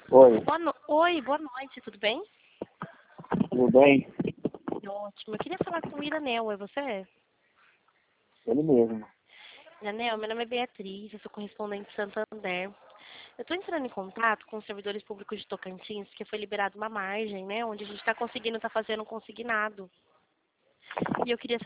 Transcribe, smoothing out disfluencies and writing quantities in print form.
Oi, Oi, boa noite, tudo bem? tudo bem? Ótimo. Eu queria falar com o Iranel, é você? Ele mesmo. Iranel, meu nome é Beatriz, eu sou correspondente de Santander. Eu estou entrando em contato com os servidores públicos de Tocantins, porque foi liberada uma margem, né, onde a gente está conseguindo estar fazendo um consignado. E eu queria